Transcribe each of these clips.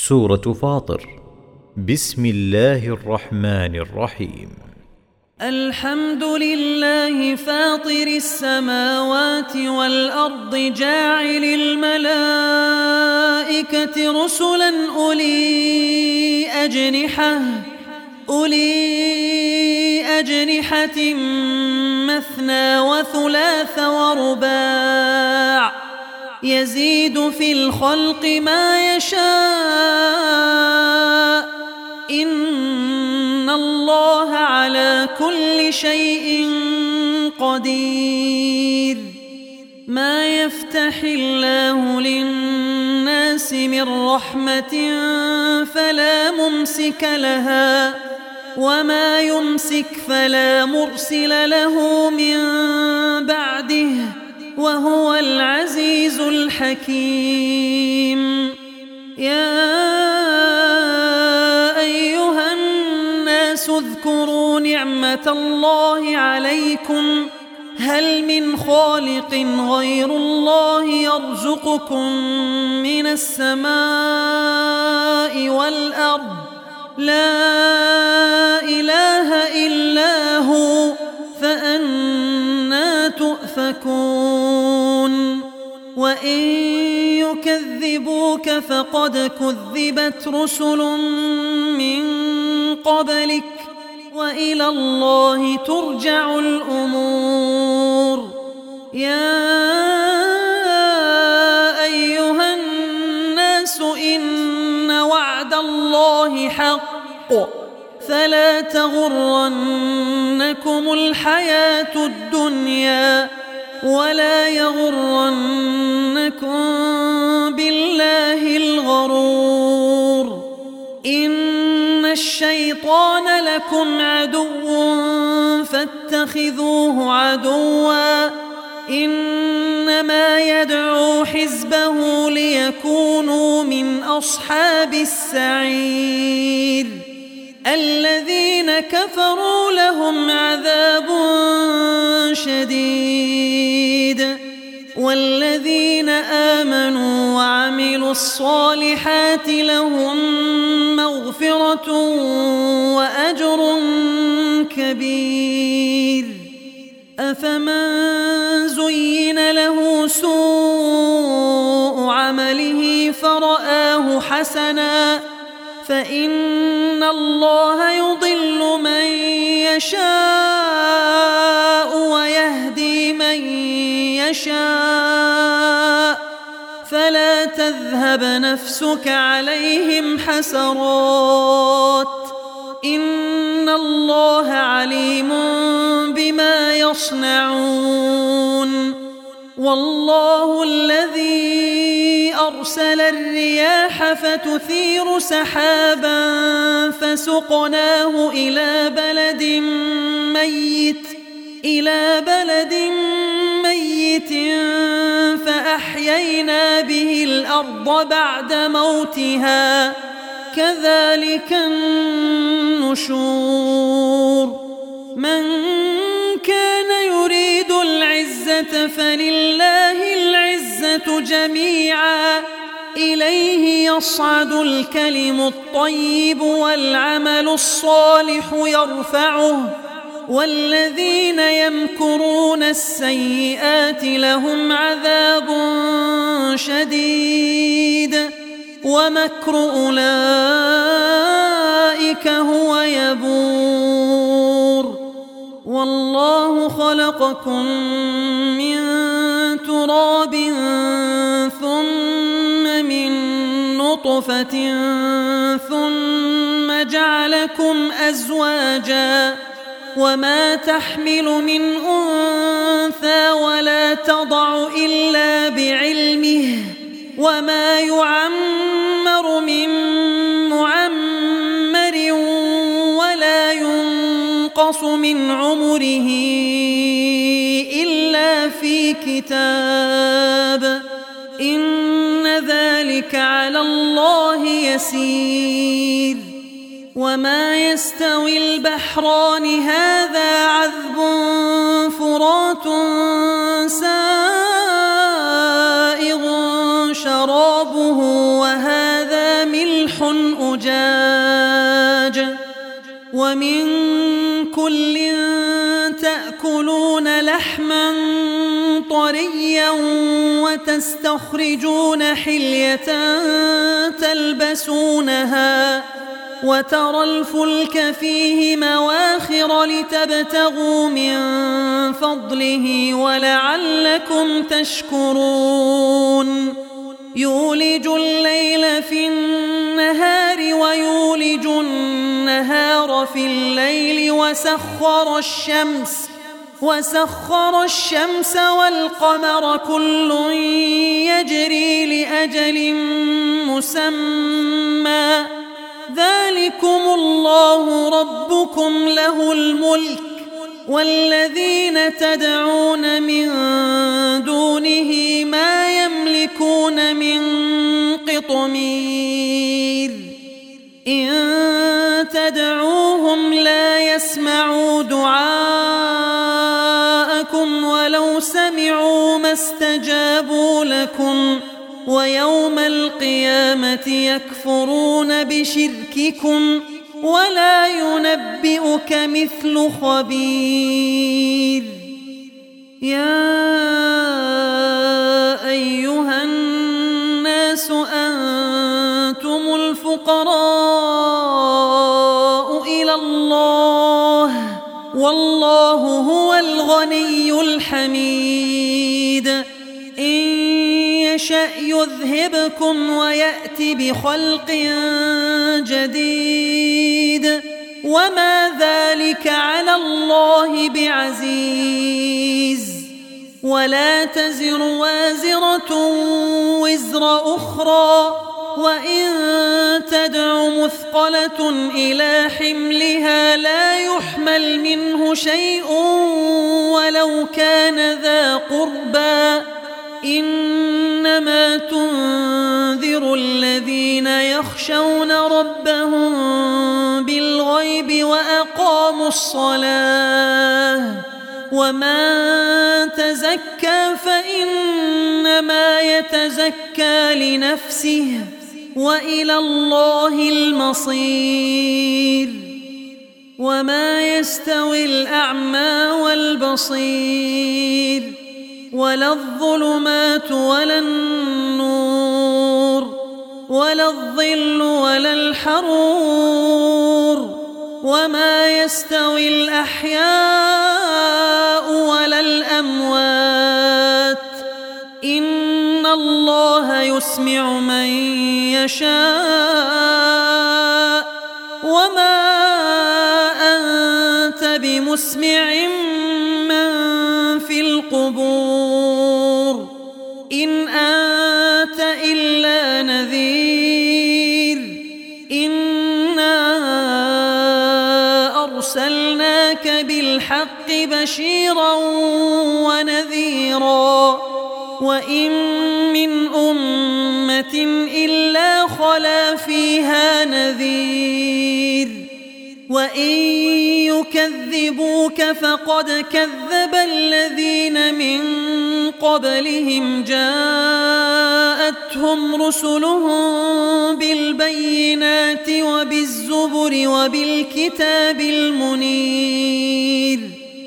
سورة فاطر. بسم الله الرحمن الرحيم. الحمد لله فاطر السماوات والأرض جاعل الملائكة رسلا أولي أجنحة مثنى وثلاث ورباع يزيد في الخلق ما يشاء إن الله على كل شيء قدير. ما يفتح الله للناس من رحمة فلا ممسك لها وما يمسك فلا مرسل له من بعده وهو العزيز الحكيم. يا أيها الناس اذكروا نعمة الله عليكم هل من خالق غير الله يرزقكم من السماء والأرض لا إله إلا هو فأنى تؤفكون. وإن يكذبوك فقد كذبت رسل من قبلك وإلى الله ترجع الأمور. يا أيها الناس إن وعد الله حق فلا تغرنكم الحياة الدنيا ولا يغرنكم بالله الغرور. إن الشيطان لكم عدو فاتخذوه عدوا إنما يدعو حزبه ليكونوا من أصحاب السعير. الذين كفروا لهم عذاب شديد والذين آمنوا وعملوا الصالحات لهم مغفرة وأجر كبير. أفمن زين له سوء عمله فرآه حسنا فإن الله يضل من يشاء ويهدي من يشاء فلا تذهب نفسك عليهم حسرات إن الله عليم بما يصنعون. والله الذي أرسل الرياح فتثير سحابا فسقناه إلى بلد ميت فأحيينا به الأرض بعد موتها كذلك النشور. من كان يريد العزة فلله العزة جميعا إليه يصعد الكلم الطيب والعمل الصالح يرفعه والذين يمكرون السيئات لهم عذاب شديد ومكر أولئك هو يبور. والله خلقكم من تراب ثم من نطفة ثم جعلكم أزواجا وما تحمل من أنثى ولا تضع إلا بعلمه وما يعمر من معمر ولا ينقص من عمره إلا في كتاب إن ذلك على الله يسير. وما يستوي البحران هذا عذب فرات سائغ شرابه وهذا ملح ريح أجاج ومن كل تأكلون لحما طريا وتستخرجون حلية تلبسونها وترى الفلك فيه مواخر لتبتغوا من فضله ولعلكم تشكرون يولج الليل في النهار ويولج النهار في الليل وسخر الشمس والقمر كل يجري لأجل مسمى ذلكم الله ربكم له الملك والذين تدعون من دونه ما يملكون من قطمير إن تدعوهم لا يسمعوا دعاءكم ولو سمعوا ما استجابوا لكم ويوم القيامة يكفرون بشرككم ولا ينبئك مثل خبير يا أيها الناس أنتم الفقراء إلى الله والله هو الغني الحميد إن يشأ يذهبكم ويأتي بخلق جديد وما ذلك على الله بعزيز ولا تزر وازرة وزر أخرى وإن تدع مثقلة إلى حملها لا يحمل منه شيء ولو كان ذا قربى إنما تنذر الذين يخشون ربهم بالغيب وأقاموا الصلاة ومن تزكى فإنما يتزكى لنفسه وإلى الله المصير وما يستوي الأعمى والبصير ولا الظلمات ولا النور ولا الظل ولا الحرور وما يستوي الأحياء ولا الأموات إن الله يسمع من يشاء وما أنت بمسمع من في القبور إن أنت إلا نذير إنا أرسلناك بالحق بشيرا ونذيرا وإن من أمة إلا خلا فيها نذير وإن يكذبوك فقد كذب الذين من قبلهم جاءتهم رسلهم بالبينات وبالزبر وبالكتاب المنير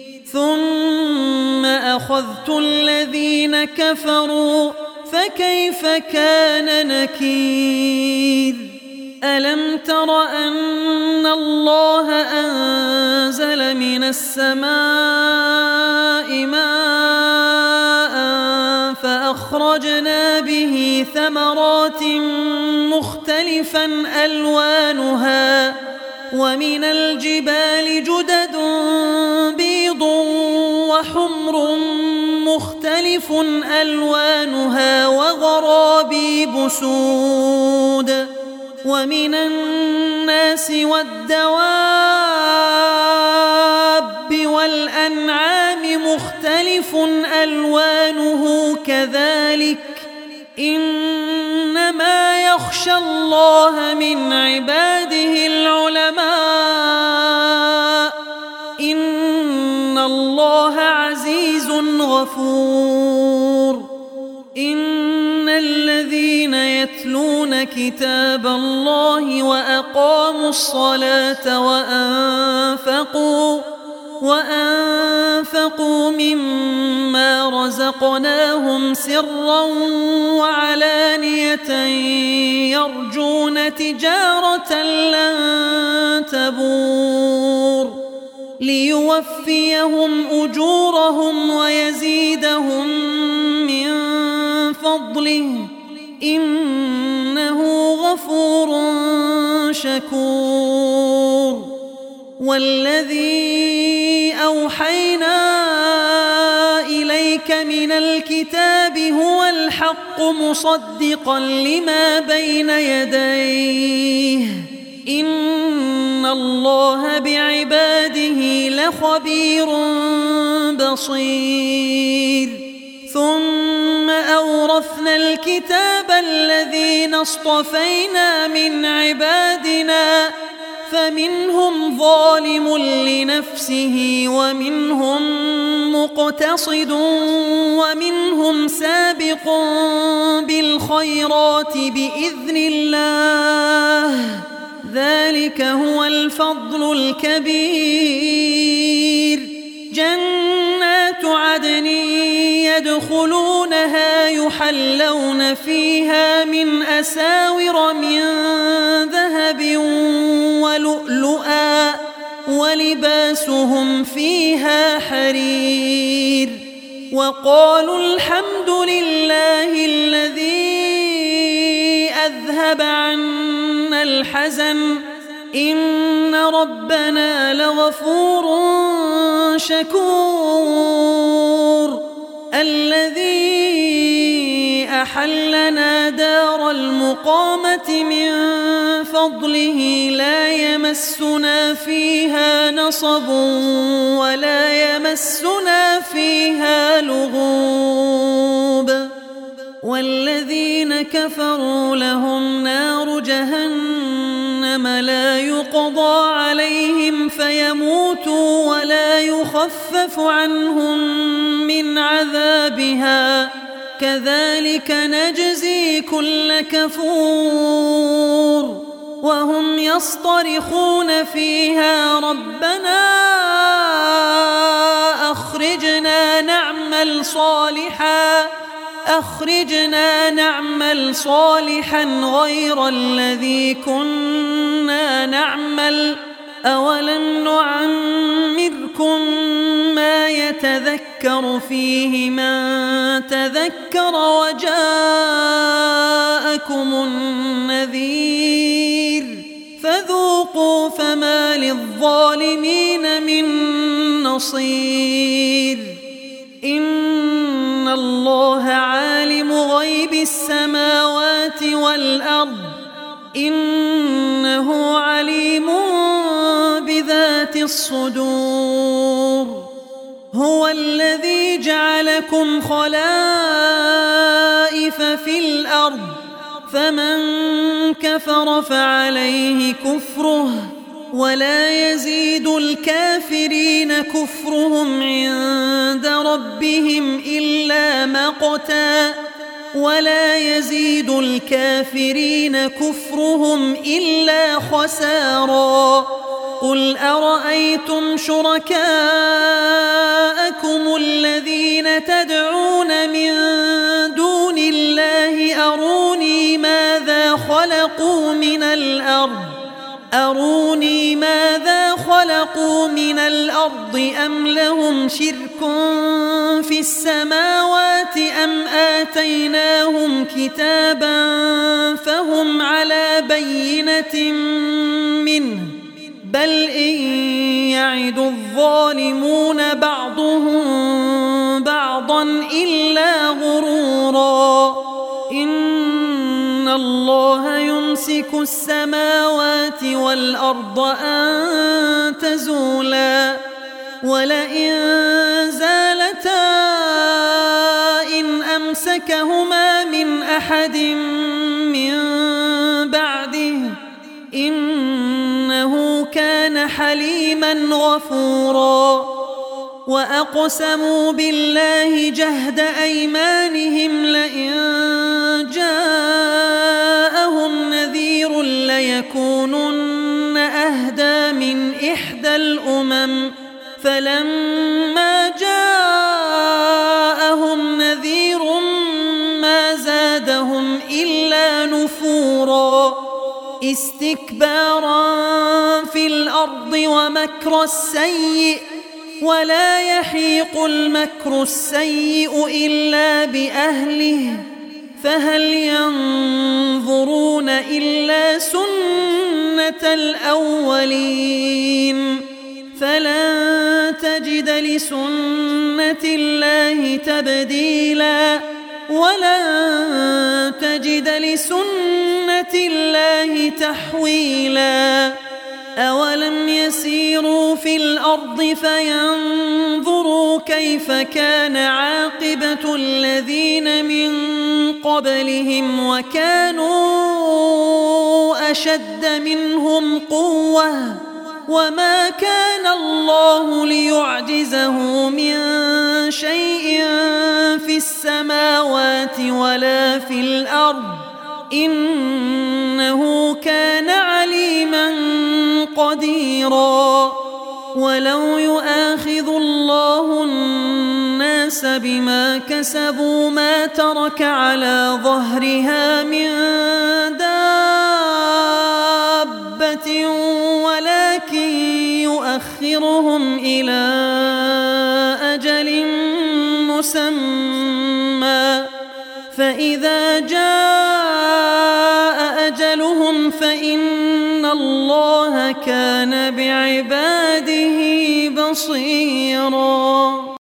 ثم أخذت الذين كفروا فكيف كان نكير ألم تر أن الله أنزل من السماء ماء فأخرجنا به ثمرات مختلفا ألوانها ومن الجبال جدد بيض وحمر مختلف ألوانها وغرابيب سود ومن الناس والدواب والأنعام مختلف ألوانه كذلك إنما يخشى الله من عباده العلماء إن الله عزيز غفور إن الذين يتلون يتلون كتاب الله وأقاموا الصلاة وأنفقوا مما رزقناهم سرا وعلانية يرجون تجارة لن تبور ليوفيهم أجورهم ويزيدهم من فضله إنه غفور شكور. والذي أوحينا إليك من الكتاب هو الحق مصدقا لما بين يديه إن الله بعباده لخبير بصير. ثم أورثنا الكتاب الذين اصطفينا من عبادنا فمنهم ظالم لنفسه ومنهم مقتصد ومنهم سابق بالخيرات بإذن الله ذلك هو الفضل الكبير. جنات عدن يدخلونها يحلون فيها من أساور من ذهب ولؤلؤا ولباسهم فيها حرير. وقالوا الحمد لله الذي أذهب عنا الحزن إن ربنا لغفور شكور. الذي أحلنا دار المقامة من فضله لا يمسنا فيها نصب ولا يمسنا فيها لغوب. والذين كفروا لهم نار جهنم لا يقضى عليهم فيموتوا ولا يخفف عنهم من عذابها كذلك نجزي كل كفور. وهم يصطرخون فيها ربنا أخرجنا نعمل صالحا غير الذي كنا نعمل أولم نعمركم ما يتذكر فيه من تذكر وجاءكم النذير فذوقوا فما للظالمين من نصير. إن الله عالم غيب السماوات والأرض إنه عليم بذات الصدور. هو الذي جعلكم خلائف في الأرض فمن كفر فعليه كفره ولا يزيد الكافرين كفرهم عند ربهم إلا مقتا ولا يزيد الكافرين كفرهم إلا خسارا. قل أرأيتم شركاءكم الذين تدعون من دون الله أروني ماذا خلقوا من الأرض أم لهم شرك في السماوات أم آتيناهم كتابا فهم على بينة منه بل إن يعد الظالمون بعضهم بعضا إلا غرورا. إن الله يمسك السماوات والأرض أن تزولا ولئن زالتا إن أمسكهما من أحد من بعده إنه كان حليما غفورا. وأقسموا بالله جهد أيمانهم لئن جاءهم ليكونن أهدى من إحدى الأمم فلما جاءهم نذير ما زادهم إلا نفورا استكبارا في الأرض ومكر السيء ولا يحيق المكر السيء إلا بأهله فهل ينظرون إلا سنة الأولين فلن تجد لسنة الله تبديلا ولن تجد لسنة الله تحويلا أولم يسيروا في الأرض فينظروا كيف كان عاقبة الذين من قبلهم وكانوا أشد منهم قوة وما كان الله ليعجزه من شيء في السماوات ولا في الأرض إنه كان عليما قديرا ولو يؤاخذ الله الناس بما كسبوا ما ترك على ظهرها من دابة ولكن يؤخرهم إلى أجل مسمى فإذا جاء أجلهم فإن الله كان بعباده بصيراً